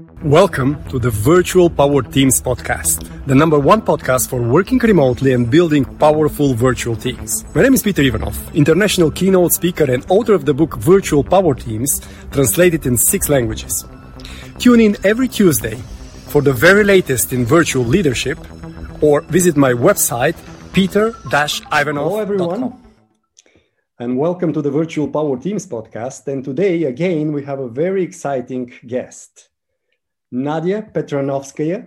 Welcome to the Virtual Power Teams podcast, the number one podcast for working remotely and building powerful virtual teams. My name is Peter Ivanov, international keynote speaker and author of the book Virtual Power Teams, translated in 6 languages. Tune in every Tuesday for the very latest in virtual leadership, or visit my website, peter-ivanov.com. Hello everyone, and welcome to the Virtual Power Teams podcast. And today, again, we have a very exciting guest. Nadia Petranovskaya.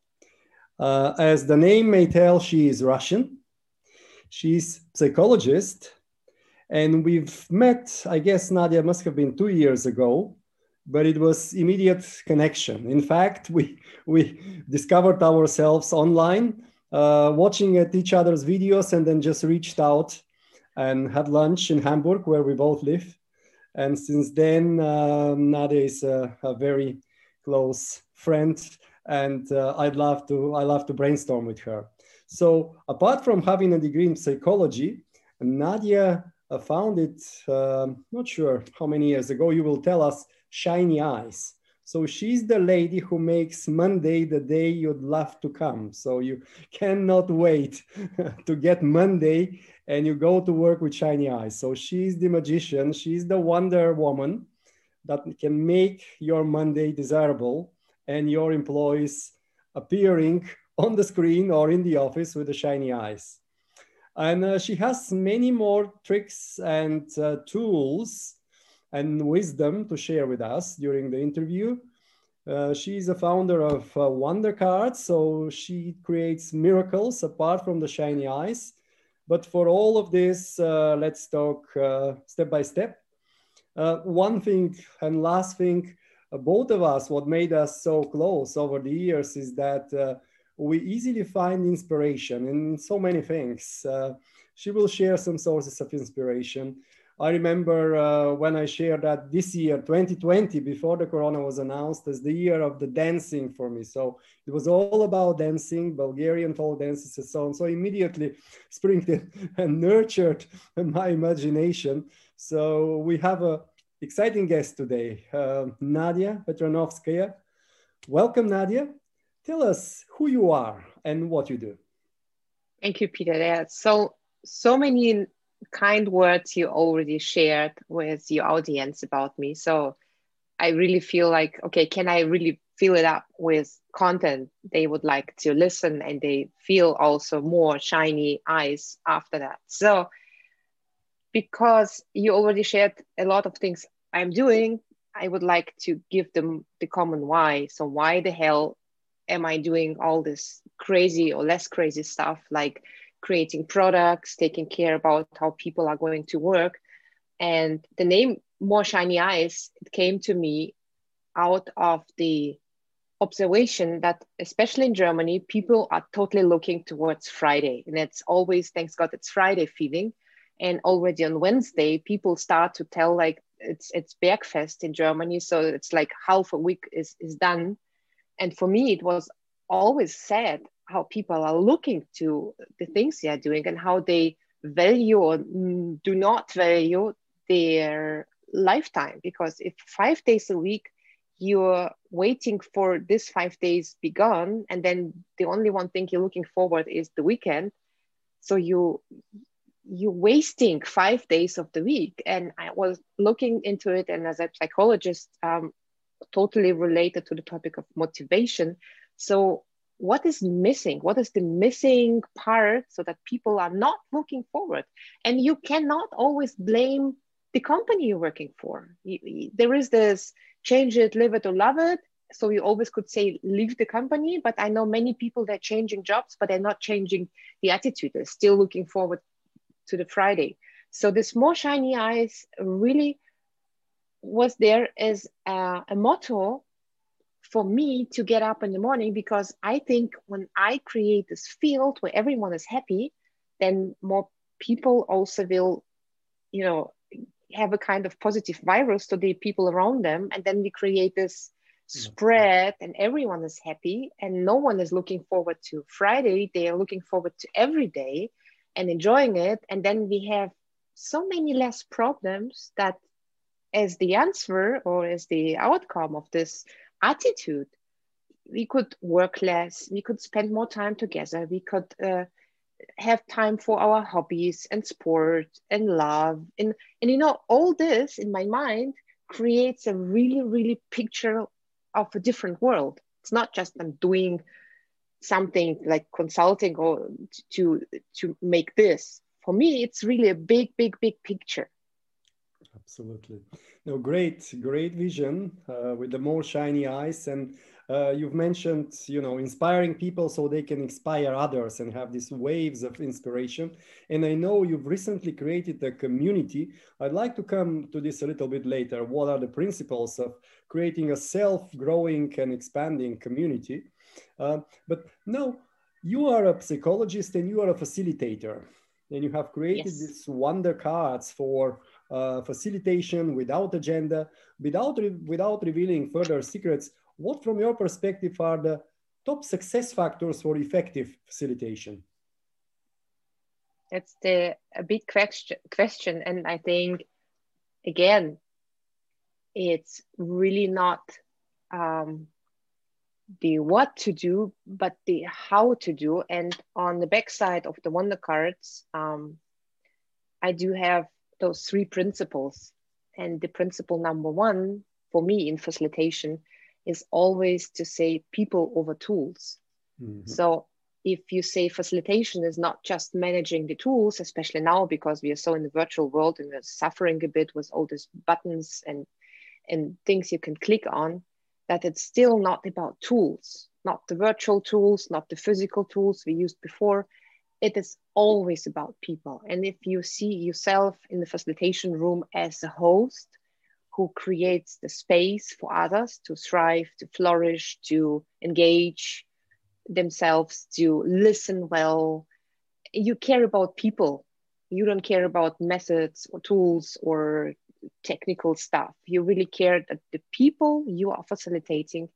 As the name may tell, she is Russian. She's a psychologist. And we've met, I guess, Nadia must have been 2 years ago, but it was immediate connection. In fact, we discovered ourselves online, watching at each other's videos, and then just reached out and had lunch in Hamburg, where we both live. And since then, Nadia is a very close friend, and I love to brainstorm with her. So apart from having a degree in psychology, Nadia founded, not sure how many years ago, you will tell us, Shiny Eyes. So she's the lady who makes Monday the day you'd love to come. So you cannot wait to get Monday and you go to work with shiny eyes. So she's the magician, she's the Wonder Woman that can make your Monday desirable and your employees appearing on the screen or in the office with the shiny eyes. And she has many more tricks and tools and wisdom to share with us during the interview. She's a founder of Wonder Cards, so she creates miracles apart from the shiny eyes. But for all of this, let's talk step by step. One thing and last thing, both of us, what made us so close over the years is that we easily find inspiration in so many things. She will share some sources of inspiration. I remember when I shared that this year, 2020, before the corona was announced, as the year of the dancing for me. So it was all about dancing, Bulgarian folk dances and so on. So immediately sprinkled and nurtured my imagination. So we have an exciting guest today, Nadia Petranovskaya. Welcome, Nadia. Tell us who you are and what you do. Thank you, Peter. There are so many kind words you already shared with your audience about me. So I really feel like, okay, can I really fill it up with content they would like to listen, and they feel also more shiny eyes after that. So because you already shared a lot of things I'm doing, I would like to give them the common why. So why the hell am I doing all this crazy or less crazy stuff, like creating products, taking care about how people are going to work? And the name More Shiny Eyes, it came to me out of the observation that, especially in Germany, people are totally looking towards Friday. And it's always, thanks God, it's Friday feeling. And already on Wednesday, people start to tell like it's Bergfest in Germany. So it's like half a week is done. And for me, it was always sad how people are looking to the things they are doing and how they value or do not value their lifetime. Because if 5 days a week, you're waiting for this 5 days be gone, and then the only one thing you're looking forward is the weekend. So you're wasting 5 days of the week. And I was looking into it, and as a psychologist, totally related to the topic of motivation. So what is missing? What is the missing part so that people are not looking forward? And you cannot always blame the company you're working for. There is this change it, live it, or love it. So you always could say leave the company, but I know many people that are changing jobs, but they're not changing the attitude. They're still looking forward to the Friday. So this More Shiny Eyes really was there as a motto for me to get up in the morning, because I think when I create this field where everyone is happy, then more people also will, have a kind of positive virus to the people around them. And then we create this spread and everyone is happy and no one is looking forward to Friday. They are looking forward to every day and enjoying it. And then we have so many less problems that as the answer or as the outcome of this attitude, we could work less, we could spend more time together, we could have time for our hobbies and sport and love. And you know, all this in my mind creates a really, really picture of a different world. It's not just I'm doing something like consulting or to make this. For me, it's really a big, big, big picture. Absolutely. No, great, great vision with the more shiny eyes. And you've mentioned, inspiring people so they can inspire others and have these waves of inspiration. And I know you've recently created a community. I'd like to come to this a little bit later. What are the principles of creating a self-growing and expanding community? But now you are a psychologist and you are a facilitator. And you have created Yes. these wonder cards for facilitation without agenda, without revealing further secrets. What, from your perspective, are the top success factors for effective facilitation? It's a big question. And I think, again, it's really not the what to do, but the how to do. And on the backside of the Wonder Cards, I do have those three principles. And the principle number one for me in facilitation is always to say people over tools. Mm-hmm. So if you say facilitation is not just managing the tools, especially now because we are so in the virtual world and we're suffering a bit with all these buttons and things you can click on, that it's still not about tools, not the virtual tools, not the physical tools we used before. It is always about people. And if you see yourself in the facilitation room as a host who creates the space for others to thrive, to flourish, to engage themselves, to listen well, you care about people. You don't care about methods or tools or technical stuff. You really care that the people you are facilitating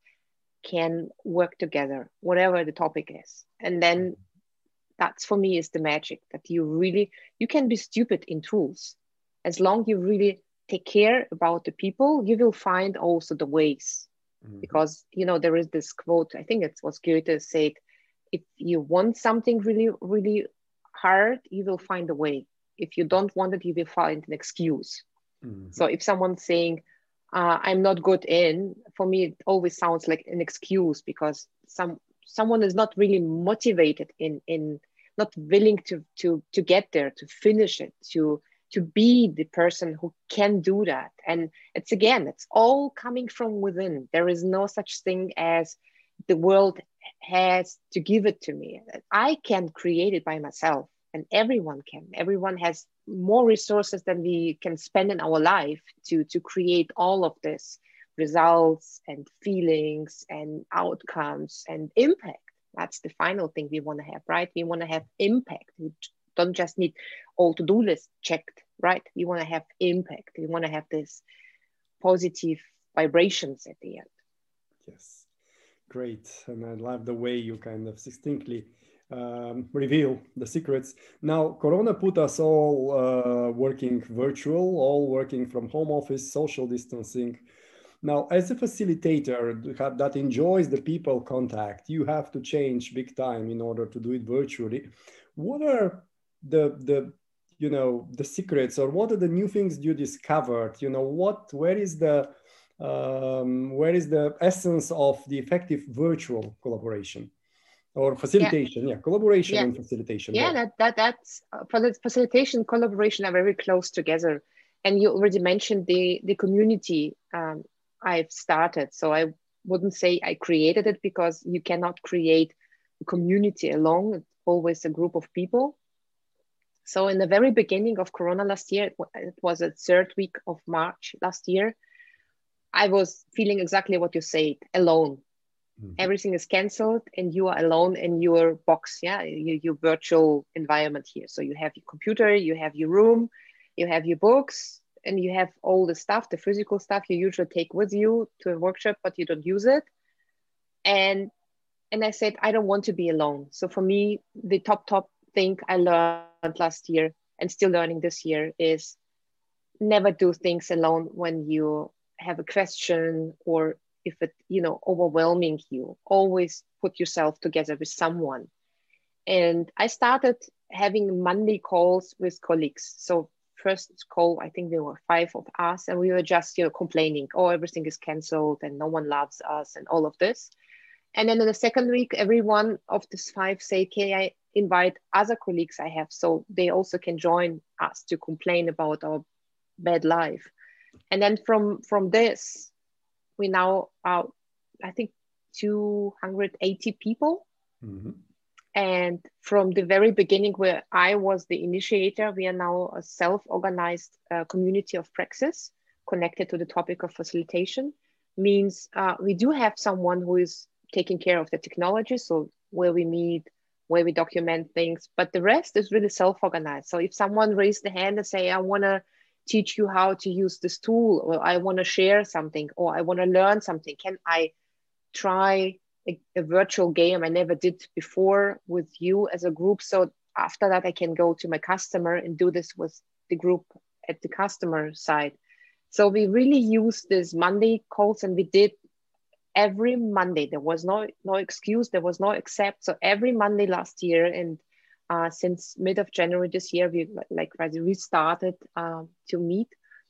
can work together, whatever the topic is. And then that's, for me, is the magic, that you can be stupid in tools. As long you really take care about the people, you will find also the ways. Mm-hmm. Because, there is this quote, I think it was Goethe said, if you want something really, really hard, you will find a way. If you don't want it, you will find an excuse. Mm-hmm. So if someone's saying, I'm not good in, for me, it always sounds like an excuse, because someone is not really motivated in not willing to get there, to finish it, to be the person who can do that. And it's all coming from within. There is no such thing as the world has to give it to me. I can create it by myself, and everyone can. Everyone has more resources than we can spend in our life to create all of this results and feelings and outcomes and impact. That's the final thing we want to have, right? We want to have impact. We don't just need all to-do lists checked, right? We want to have impact. We want to have this positive vibrations at the end. Yes, great. And I love the way you kind of succinctly reveal the secrets. Now, Corona put us all working virtual, all working from home office, social distancing. Now, as a facilitator that enjoys the people contact, you have to change big time in order to do it virtually. What are the secrets, or what are the new things you discovered? Where is the essence of the effective virtual collaboration or facilitation? Collaboration and facilitation. Yeah, that's for the facilitation, collaboration are very close together. And you already mentioned the community I've started. So I wouldn't say I created it, because you cannot create a community alone. It's always a group of people. So in the very beginning of Corona last year, it was the third week of March last year, I was feeling exactly what you said, alone. Mm-hmm. Everything is canceled and you are alone in your box, your virtual environment here. So you have your computer, you have your room, you have your books, and you have all the stuff, the physical stuff you usually take with you to a workshop, but you don't use it. And I said, I don't want to be alone. So for me, the top thing I learned last year and still learning this year is never do things alone when you have a question or if it, overwhelming you. Always put yourself together with someone. And I started having Monday calls with colleagues. So first call, I think there were 5 of us, and we were just, complaining, oh, everything is canceled and no one loves us and all of this. And then in the second week, every one of these 5 say, can I invite other colleagues I have so they also can join us to complain about our bad life. And then from this, we now are, I think, 280 people. Mm-hmm. And from the very beginning, where I was the initiator, we are now a self-organized community of praxis connected to the topic of facilitation. Means we do have someone who is taking care of the technology, so where we meet, where we document things, but the rest is really self-organized. So if someone raised the hand and say, I want to teach you how to use this tool, or I want to share something, or I want to learn something, can I try a virtual game I never did before with you as a group? So after that, I can go to my customer and do this with the group at the customer side. So we really used this Monday calls, and we did every Monday. There was no excuse, there was no except. So every Monday last year, and since mid of January this year, we restarted to meet.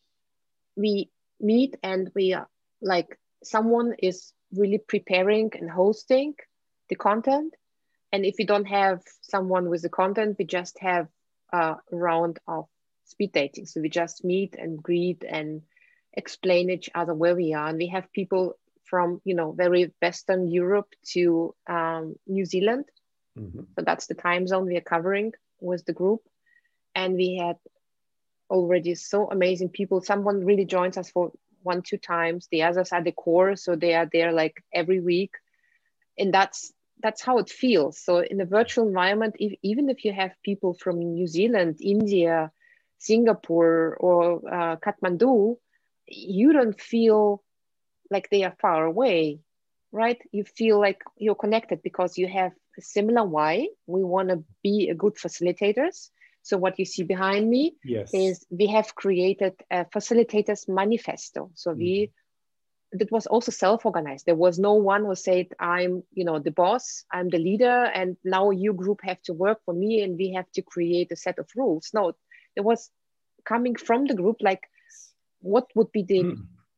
We meet, and we are like, someone is really preparing and hosting the content. And if we don't have someone with the content, we just have a round of speed dating. So we just meet and greet and explain each other where we are. And we have people from, very Western Europe to New Zealand. Mm-hmm. So that's the time zone we are covering with the group. And we had already so amazing people. Someone really joins us for 1-2 times. The others are the core, so they are there like every week. And that's how it feels. So in a virtual environment, even if you have people from New Zealand, India, Singapore, or Kathmandu, you don't feel like they are far away, right? You feel like you're connected because you have a similar why. We want to be a good facilitators. So what you see behind me is we have created a facilitators manifesto. So that was also self-organized. There was no one who said, I'm, the boss, I'm the leader, and now you group have to work for me and we have to create a set of rules. No, it was coming from the group, like, what would be the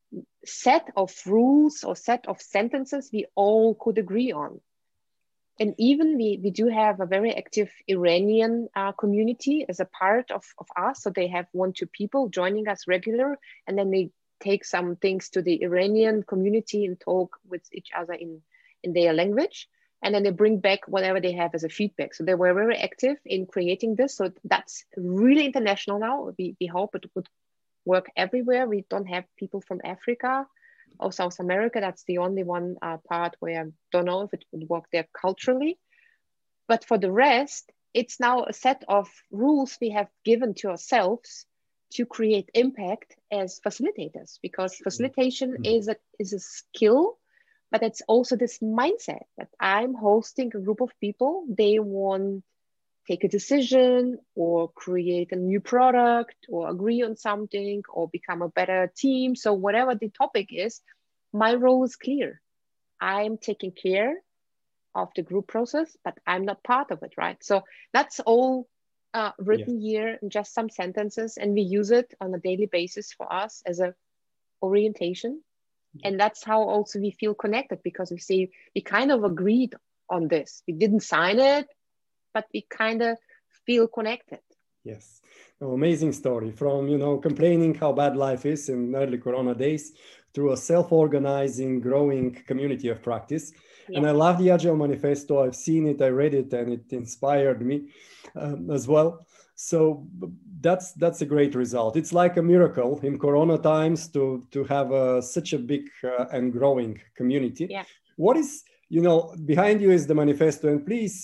set of rules or set of sentences we all could agree on. And even we do have a very active Iranian community as a part of us. So they have 1-2 people joining us regular, and then they take some things to the Iranian community and talk with each other in their language. And then they bring back whatever they have as a feedback. So they were very active in creating this. So that's really international now. We hope it would work everywhere. We don't have people from Africa or South America. That's the only one part where I don't know if it would work there culturally. But for the rest, it's now a set of rules we have given to ourselves to create impact as facilitators, because facilitation is a skill, but it's also this mindset that I'm hosting a group of people. They want take a decision or create a new product or agree on something or become a better team. So whatever the topic is, my role is clear. I'm taking care of the group process, but I'm not part of it, right? So that's all written here in just some sentences, and we use it on a daily basis for us as a orientation. And that's how also we feel connected, because we say we kind of agreed on this. We didn't sign it, but we kind of feel connected. Yes. Oh, amazing story from, complaining how bad life is in early Corona days through a self-organizing, growing community of practice. Yeah. And I love the Agile Manifesto. I've seen it, I read it, and it inspired me as well. So that's a great result. It's like a miracle in Corona times to have such a big and growing community. Yeah. What is, behind you is the manifesto, and please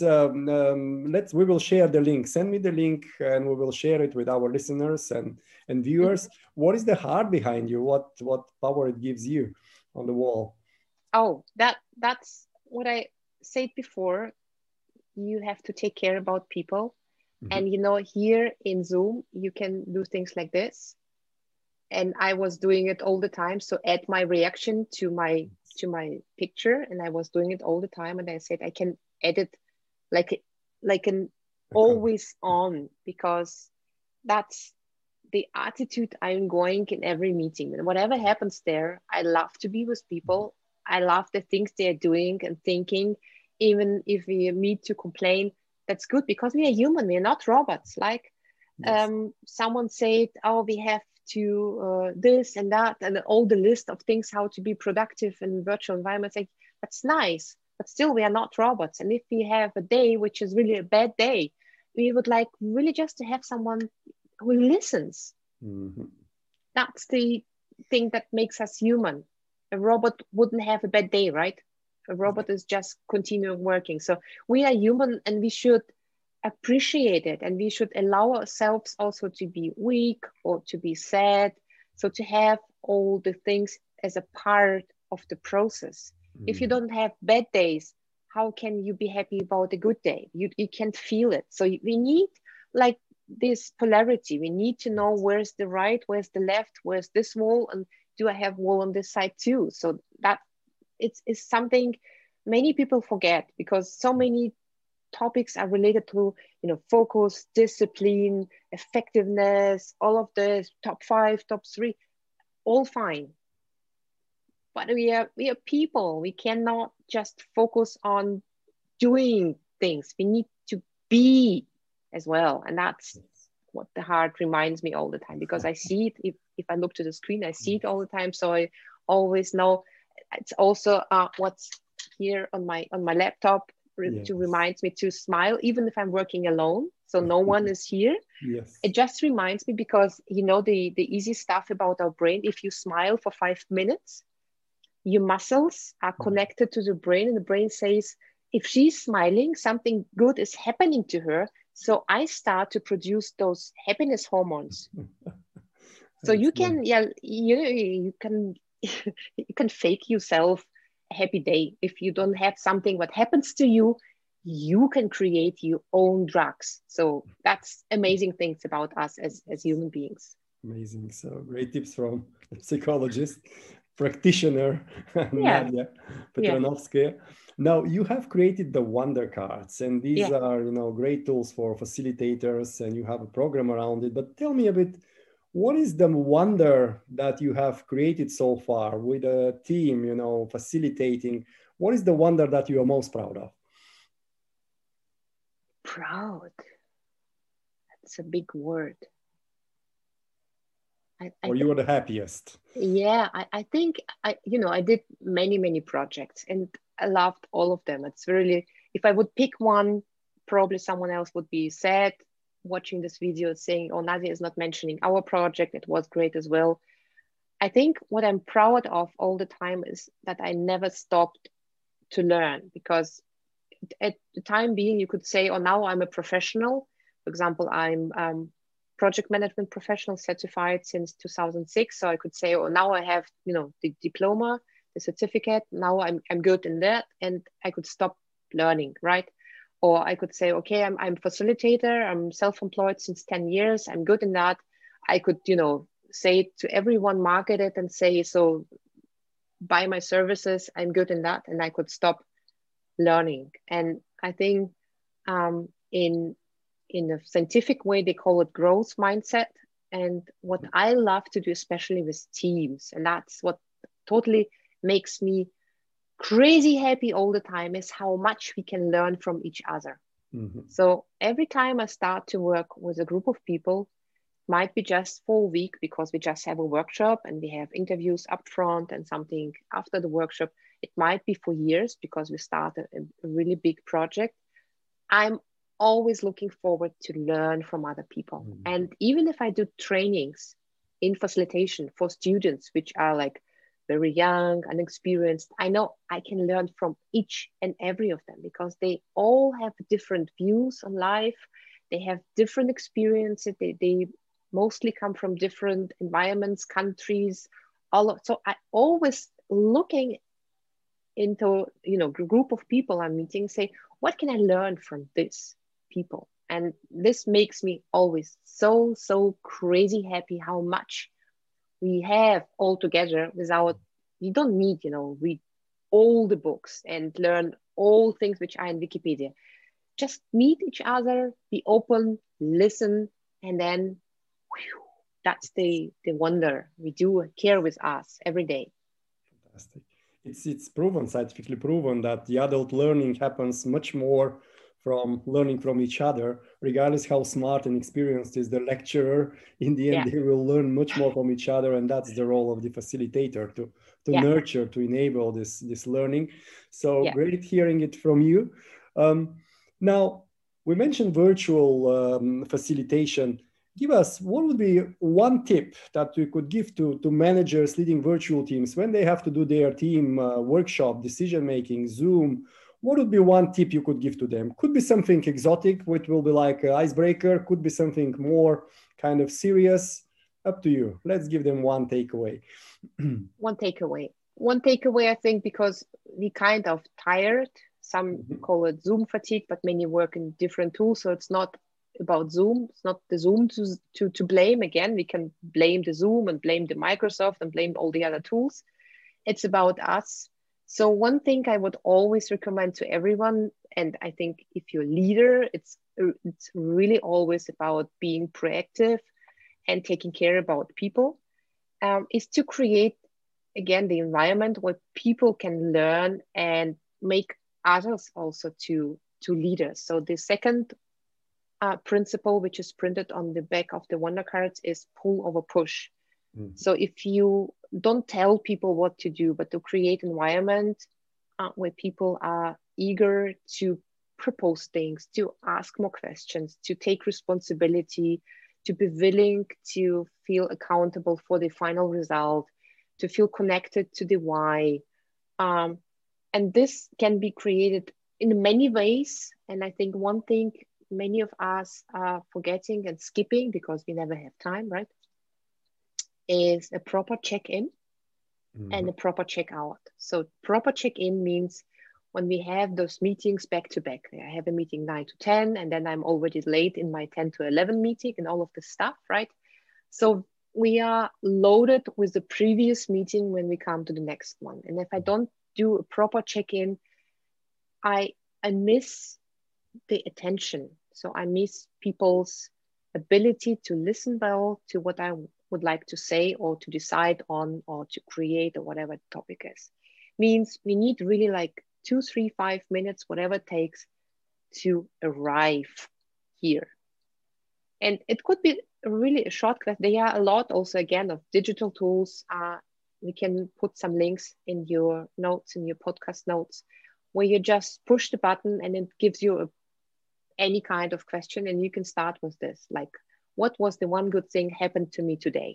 we will share the link. Send me the link and we will share it with our listeners and viewers. Mm-hmm. What is the heart behind you? What power it gives you on the wall? Oh, that's what I said before. You have to take care about people. Mm-hmm. And here in Zoom, you can do things like this. And I was doing it all the time. So add my reaction to my to my picture, and I was doing it all the time. And I said, I can edit like an always on, because that's the attitude I'm going in every meeting. And whatever happens there, I love to be with people. I love the things they're doing and thinking. Even if we meet to complain, that's good, because we are human. We are not robots. Like someone said, oh, we have to this and that, and all the list of things how to be productive in virtual environments. Like, that's nice, but still we are not robots. And if we have a day which is really a bad day, we would like really just to have someone who listens. Mm-hmm. That's the thing that makes us human. A robot wouldn't have a bad day, right? A robot is just continuing working. So we are human, and we should appreciate it, and we should allow ourselves also to be weak or to be sad. So to have all the things as a part of the process. If you don't have bad days, how can you be happy about a good day? You can't feel it. So we need like this polarity. We need to know where's the right, where's the left, where's this wall, and do I have wall on this side too? So that it's something many people forget, because so many topics are related to, focus, discipline, effectiveness, all of the top 5, top 3, all fine. But we are people. We cannot just focus on doing things. We need to be as well. And that's what the heart reminds me all the time, because I see it. If I look to the screen, I see it all the time. So I always know. It's also what's here on my laptop to remind me to smile, even if I'm working alone. So no one is here. Yes. It just reminds me, because the easy stuff about our brain. If you smile for 5 minutes, your muscles are connected to the brain, and the brain says, if she's smiling, something good is happening to her. So I start to produce those happiness hormones. So you can, you can fake yourself a happy day. If you don't have something what happens to you, you can create your own drugs. So that's amazing things about us as human beings. Amazing. So great tips from a psychologist, practitioner, Nadia Petronovskaya. Now, you have created the Wonder Cards, and these are, great tools for facilitators, and you have a program around it. But tell me a bit, what is the wonder that you have created so far with a team, facilitating? What is the wonder that you are most proud of? Proud. That's a big word. Or you are the happiest? Yeah, I think I did many projects, and I loved all of them. It's really, if I would pick one, probably someone else would be sad watching this video saying, oh, Nadia is not mentioning our project. It was great as well. I think what I'm proud of all the time is that I never stopped to learn, because at the time being, you could say, oh, now I'm a professional. For example, I'm project management professional certified since 2006. So I could say, oh, now I have, the diploma, the certificate. Now I'm good in that, and I could stop learning, right? Or I could say, okay, I'm facilitator. I'm self-employed since 10 years. I'm good in that. I could, say it to everyone, market it, and say, so buy my services. I'm good in that, and I could stop learning. And I think in a scientific way, they call it growth mindset. And what I love to do, especially with teams, and that's what totally makes me crazy happy all the time, is how much we can learn from each other. Mm-hmm. So every time I start to work with a group of people, might be just for a week, because we just have a workshop and we have interviews up front and something after the workshop. It might be for years, because we start a really big project. I'm always looking forward to learn from other people. Mm-hmm. And even if I do trainings in facilitation for students, which are like very young, unexperienced, I know I can learn from each and every of them, because they all have different views on life. They have different experiences. They mostly come from different environments, countries, so I always looking into, group of people I'm meeting, say, what can I learn from this people? And this makes me always so crazy happy how much we have all together without, you don't need, read all the books and learn all things which are in Wikipedia. Just meet each other, be open, listen, and then whew, that's the wonder. We do care with us every day. Fantastic. It's proven, scientifically proven, that the adult learning happens much more from learning from each other, regardless how smart and experienced is the lecturer. In the end, they will learn much more from each other, and that's the role of the facilitator to nurture, to enable this learning. So great hearing it from you. Now, we mentioned virtual facilitation. Give us, what would be one tip that you could give to managers leading virtual teams when they have to do their team workshop, decision-making, Zoom? What would be one tip you could give to them? Could be something exotic, which will be like an icebreaker. Could be something more kind of serious. Up to you. Let's give them one takeaway. One takeaway, I think, because we kind of tired. Some call it Zoom fatigue, but many work in different tools. So it's not about Zoom. It's not the Zoom to blame. Again, we can blame the Zoom and blame the Microsoft and blame all the other tools. It's about us. So one thing I would always recommend to everyone, and I think if you're a leader, it's really always about being proactive and taking care about people, is to create, again, the environment where people can learn and make others also to leaders. So the second principle, which is printed on the back of the Wonder cards, is pull over push. So if you don't tell people what to do, but to create an environment where people are eager to propose things, to ask more questions, to take responsibility, to be willing to feel accountable for the final result, to feel connected to the why. And this can be created in many ways. And I think one thing many of us are forgetting and skipping because we never have time, right, is a proper check-in and a proper check-out. So proper check-in means when we have those meetings back to back. I have a meeting 9 to 10, and then I'm already late in my 10 to 11 meeting and all of this stuff, right? So we are loaded with the previous meeting when we come to the next one. And if I don't do a proper check-in, I miss the attention. So I miss people's ability to listen well to what I would like to say or to decide on or to create or whatever the topic is. Means we need really like 2, 3, 5 minutes, whatever it takes to arrive here. And it could be really a short class. There are a lot also, again, of digital tools. We can put some links in your notes, in your podcast notes, where you just push the button and it gives you any kind of question. And you can start with this, like, what was the one good thing happened to me today?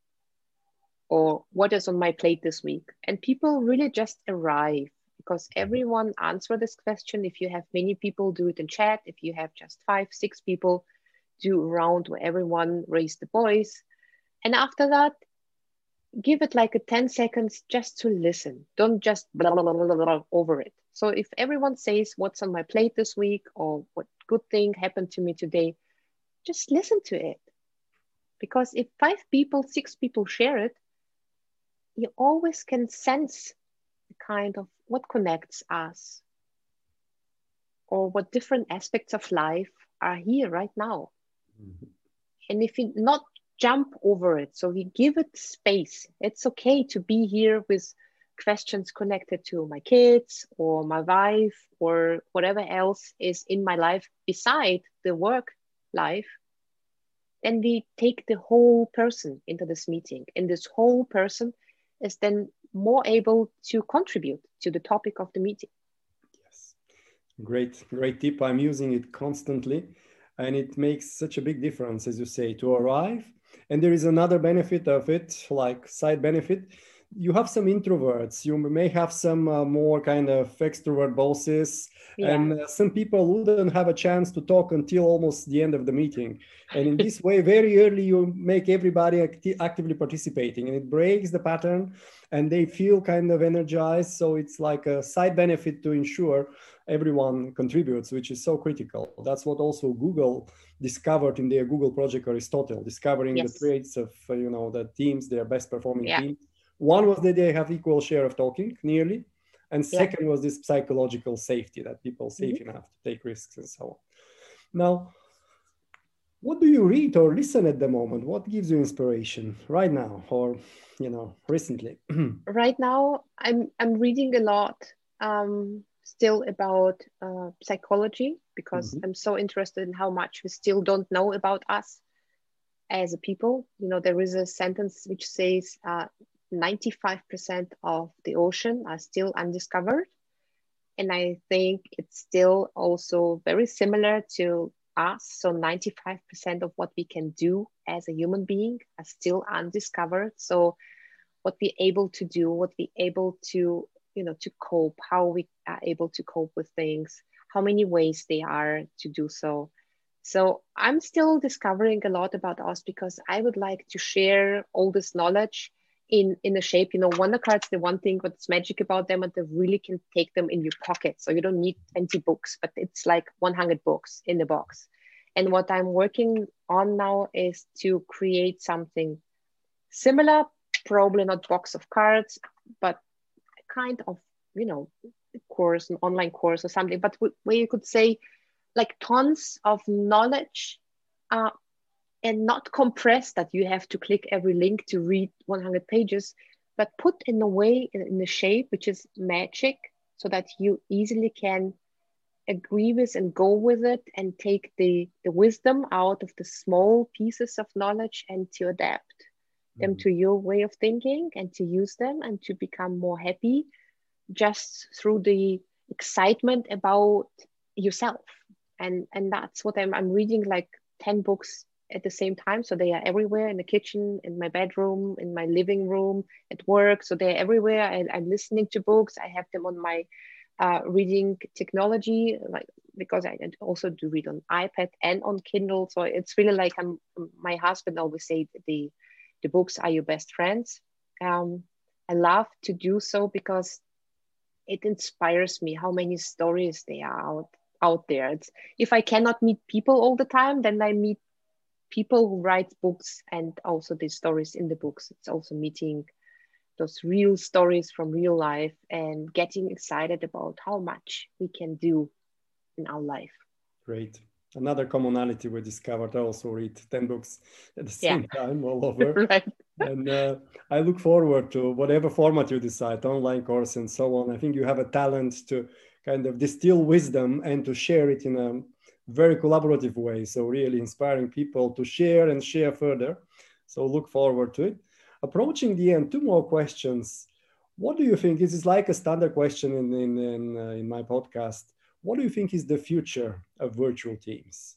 Or what is on my plate this week? And people really just arrive because everyone answer this question. If you have many people, do it in chat. If you have just 5, 6 people, do a round where everyone raise the voice. And after that, give it like a 10 seconds just to listen. Don't just blah, blah, blah, blah, blah over it. So if everyone says what's on my plate this week or what good thing happened to me today, just listen to it. Because if 5 people, 6 people share it, you always can sense the kind of what connects us or what different aspects of life are here right now. And if we not jump over it, so we give it space. It's okay to be here with questions connected to my kids or my wife or whatever else is in my life beside the work life. Then we take the whole person into this meeting, and this whole person is then more able to contribute to the topic of the meeting. Yes, great tip. I'm using it constantly, and it makes such a big difference, as you say, to arrive. And there is another benefit of it, like side benefit. You have some introverts, you may have some more kind of extrovert bosses, and some people wouldn't have a chance to talk until almost the end of the meeting. And in this way, very early, you make everybody actively participating, and it breaks the pattern and they feel kind of energized. So it's like a side benefit to ensure everyone contributes, which is so critical. That's what also Google discovered in their Google project Aristotle, discovering the traits of, the teams, their best performing teams. One was that they have equal share of talking, nearly. And Yeah. second was this psychological safety, that people safe enough to take risks and so on. Now, what do you read or listen at the moment? What gives you inspiration right now, or recently? Right now, I'm reading a lot still about psychology, because I'm so interested in how much we still don't know about us as a people. There is a sentence which says 95% of the ocean are still undiscovered. And I think it's still also very similar to us. So 95% of what we can do as a human being are still undiscovered. So what we're able to do, what we're able to, to cope, how we are able to cope with things, how many ways they are to do so. So I'm still discovering a lot about us, because I would like to share all this knowledge in a shape. Wonder cards, the one thing what's magic about them, and they really can take them in your pocket. So you don't need 20 books, but it's like 100 books in the box. And what I'm working on now is to create something similar, probably not box of cards, but kind of, course, an online course or something, but where you could say like tons of knowledge, and not compressed that you have to click every link to read 100 pages, but put in a way, in a shape which is magic, so that you easily can agree with and go with it, and take the wisdom out of the small pieces of knowledge, and to adapt them to your way of thinking, and to use them, and to become more happy just through the excitement about yourself. And that's what I'm reading, like 10 books at the same time. So they are everywhere, in the kitchen, in my bedroom, in my living room, at work. So they're everywhere. And I'm listening to books. I have them on my reading technology, like, because I also do read on iPad and on Kindle. So it's really like my husband always say the books are your best friends. I love to do so, because it inspires me how many stories there are out there. If I cannot meet people all the time, then I meet people who write books, and also the stories in the books. It's also meeting those real stories from real life, and getting excited about how much we can do in our life. Great. Another commonality we discovered. I also read 10 books at the same time all over. Right. And I look forward to whatever format you decide, online course and so on. I think you have a talent to kind of distill wisdom and to share it in a very collaborative way. So really inspiring people to share and share further. So look forward to it. Approaching the end, two more questions. What do you think? This is like a standard question in my podcast. What do you think is the future of virtual teams?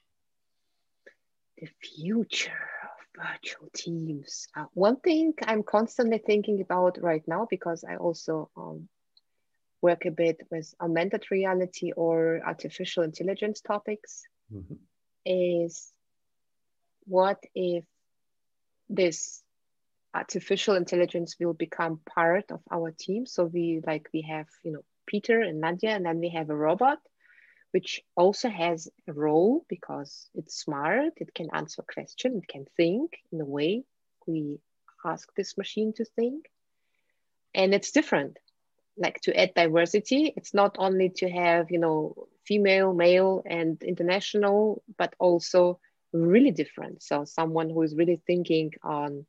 The future of virtual teams. One thing I'm constantly thinking about right now, because I also work a bit with augmented reality or artificial intelligence topics, is what if this artificial intelligence will become part of our team? So we have, Peter and Nadia, and then we have a robot which also has a role, because it's smart, it can answer questions, it can think in a way we ask this machine to think. And it's different, like to add diversity. It's not only to have, female, male, and international, but also really different. So someone who is really thinking on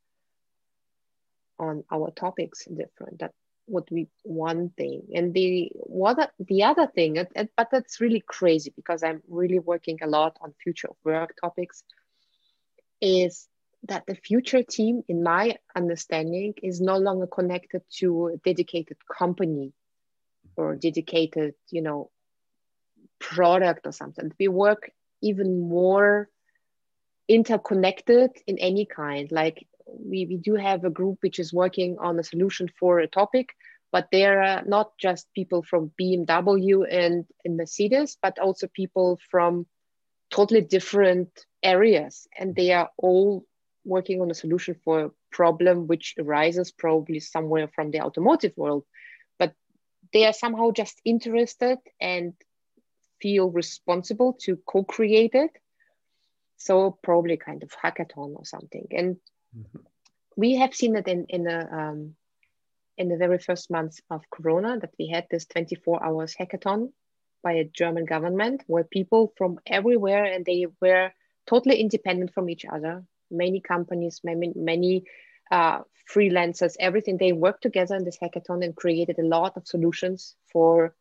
our topics different. That would be one thing. And the other thing, but that's really crazy, because I'm really working a lot on future of work topics, is that the future team, in my understanding, is no longer connected to a dedicated company or dedicated, product or something. We work even more interconnected in any kind. Like we do have a group which is working on a solution for a topic, but there are not just people from BMW and Mercedes, but also people from totally different areas. And they are all working on a solution for a problem which arises probably somewhere from the automotive world. But they are somehow just interested and feel responsible to co-create it. So probably kind of hackathon or something. And we have seen it in a in the very first months of Corona that we had this 24 hours hackathon by a German government where people from everywhere, and they were totally independent from each other. Many companies, many freelancers, everything, they worked together in this hackathon and created a lot of solutions for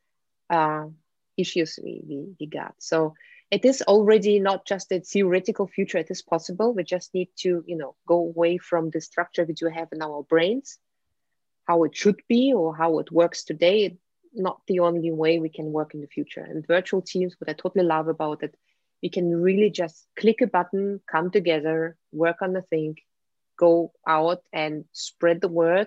issues we got. So it is already not just a theoretical future, it is possible. We just need to, go away from the structure we do have in our brains, how it should be or how it works today. Not the only way we can work in the future. And virtual teams, what I totally love about it, we can really just click a button, come together, work on the thing, go out and spread the word.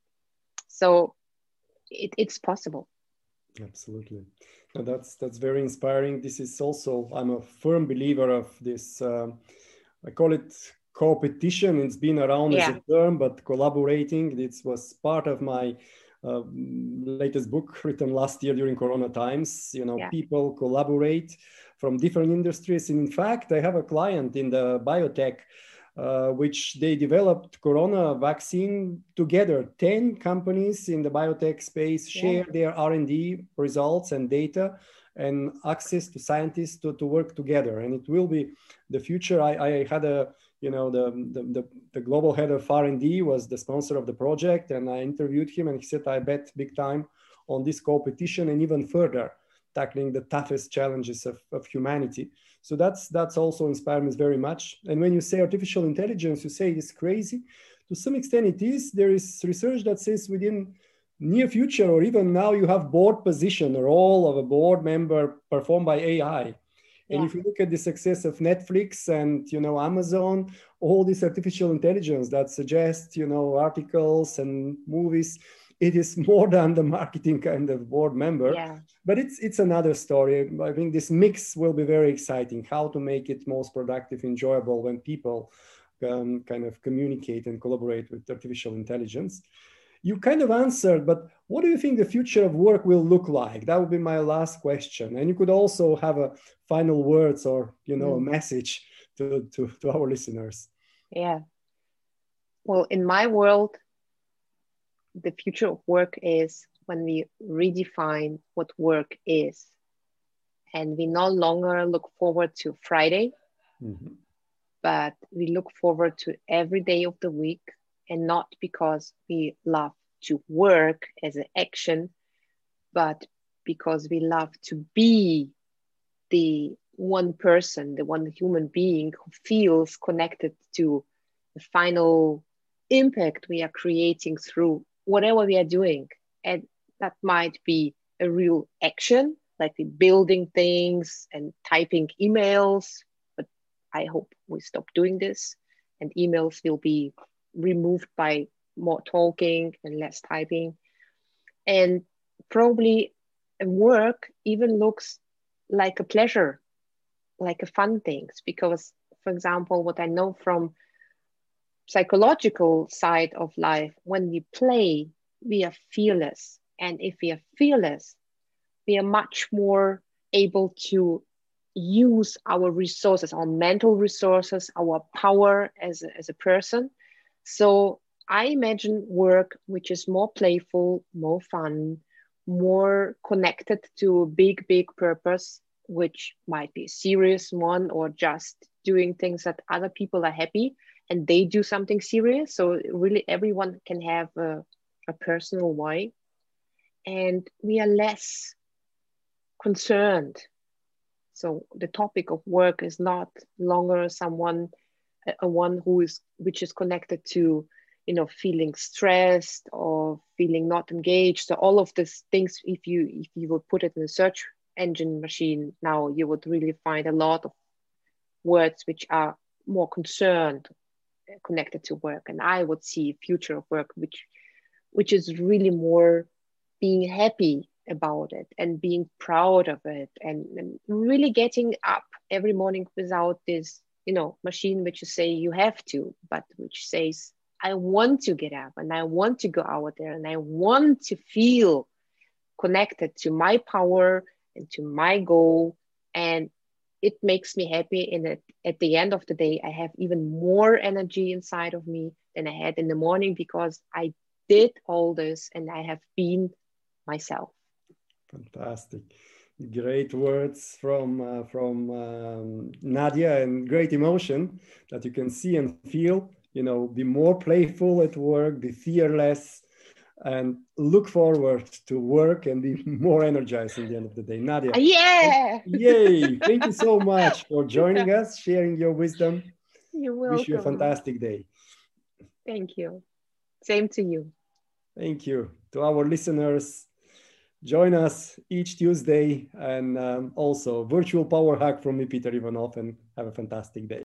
So it's possible. Absolutely. And that's very inspiring. This is also, I'm a firm believer of this, I call it competition. It's been around as a term, but collaborating, this was part of my latest book written last year during Corona times. People collaborate from different industries. And in fact, I have a client in the biotech which they developed Corona vaccine together. 10 companies in the biotech space share their R&D results and data and access to scientists to work together. And it will be the future. I had the global head of R&D was the sponsor of the project, and I interviewed him, and he said, I bet big time on this competition and even further tackling the toughest challenges of humanity. So that's also inspired me very much. And when you say artificial intelligence, you say it's crazy. To some extent it is. There is research that says within near future or even now you have board position, the role of a board member performed by AI. And if you look at the success of Netflix and, Amazon, all this artificial intelligence that suggests, articles and movies, it is more than the marketing kind of board member. Yeah. But it's another story. I think this mix will be very exciting, how to make it most productive, enjoyable when people kind of communicate and collaborate with artificial intelligence. You kind of answered, but what do you think the future of work will look like? That would be my last question. And you could also have a final words or, a message to our listeners. Yeah. Well, in my world, the future of work is when we redefine what work is. And we no longer look forward to Friday, but we look forward to every day of the week. And not because we love to work as an action, but because we love to be the one person, the one human being who feels connected to the final impact we are creating through whatever we are doing. And that might be a real action, like building things and typing emails, but I hope we stop doing this and emails will be removed by more talking and less typing. And probably work even looks like a pleasure, like a fun things, because, for example, what I know from psychological side of life, when we play, we are fearless. And if we are fearless, we are much more able to use our resources, our mental resources, our power as a person. So I imagine work which is more playful, more fun, more connected to a big purpose, which might be a serious one or just doing things that other people are happy and they do something serious. So really everyone can have a personal why. And we are less concerned. So the topic of work is not longer one which is connected to, feeling stressed or feeling not engaged. So all of these things, if you would put it in a search engine machine now, you would really find a lot of words which are more concerned, connected to work. And I would see a future of work which is really more being happy about it and being proud of it and really getting up every morning without this, machine which you say you have to, but which says, I want to get up and I want to go out there and I want to feel connected to my power and to my goal. And it makes me happy. And at the end of the day, I have even more energy inside of me than I had in the morning because I did all this and I have been myself. Fantastic. Great words from Nadia, and great emotion that you can see and feel. Be more playful at work, be fearless, and look forward to work and be more energized in the end of the day. Nadia. Yeah. Yay. Thank you so much for joining us, sharing your wisdom. You're welcome. Wish you a fantastic day. Thank you. Same to you. Thank you. To our listeners, join us each Tuesday, and also virtual power hack from me, Peter Ivanov, and have a fantastic day.